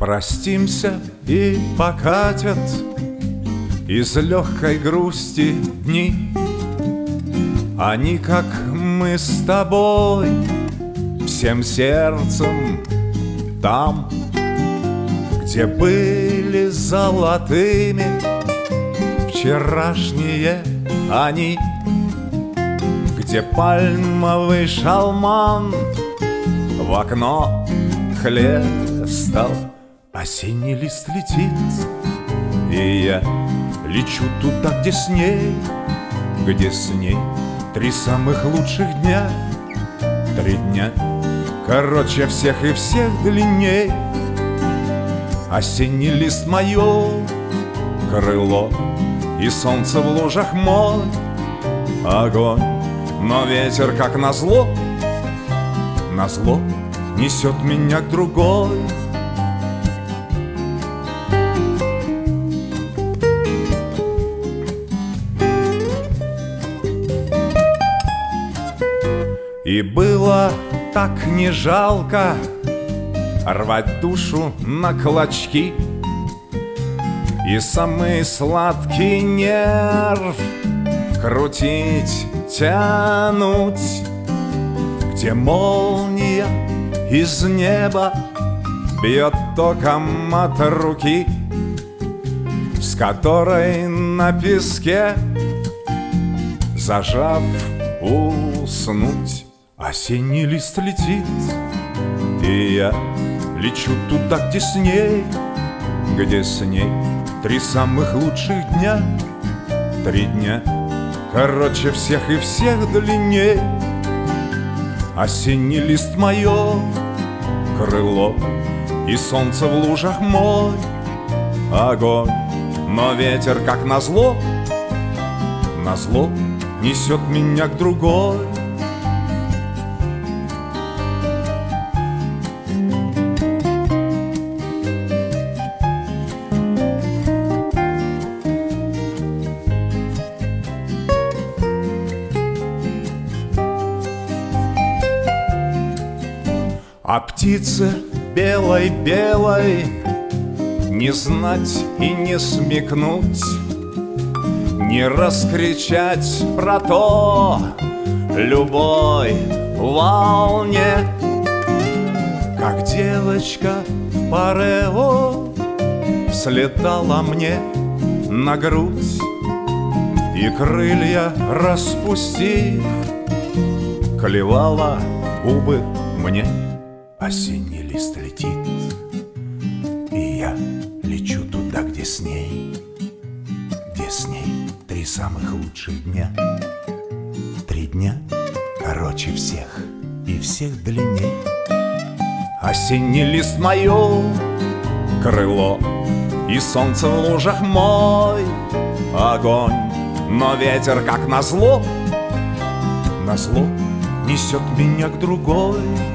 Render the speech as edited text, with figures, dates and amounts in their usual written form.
Простимся и покатят из легкой грусти дни. Они, как мы с тобой, всем сердцем там, где были золотыми вчерашние они, где пальмовый шалман в окно хлестал. Осенний лист летит, и я лечу туда, где с ней 3 самых лучших дня. 3 дня короче всех и всех длинней. Осенний лист мое крыло, и солнце в лужах мой огонь. Но ветер, как назло, несет меня к другой. И было так не жалко рвать душу на клочки, и самый сладкий нерв крутить, тянуть, где молния из неба бьет током от руки, с которой на песке, зажав, уснуть. Осенний лист летит, и я лечу туда, где с ней 3 самых лучших дня. 3 дня короче всех и всех длинней. Осенний лист мое крыло, и солнце в лужах мой огонь. Но ветер, как назло, несет меня к другой. А птице белой-белой не знать и не смекнуть, не раскричать про то любой волне, как девочка в парео слетала мне на грудь и, крылья распустив, клевала губы мне. Осенний лист летит, и я лечу туда, где с ней 3 самых лучших дня. 3 дня короче всех и всех длинней. Осенний лист мое крыло, и солнце в лужах мой огонь. Но ветер, как назло, несет меня к другой.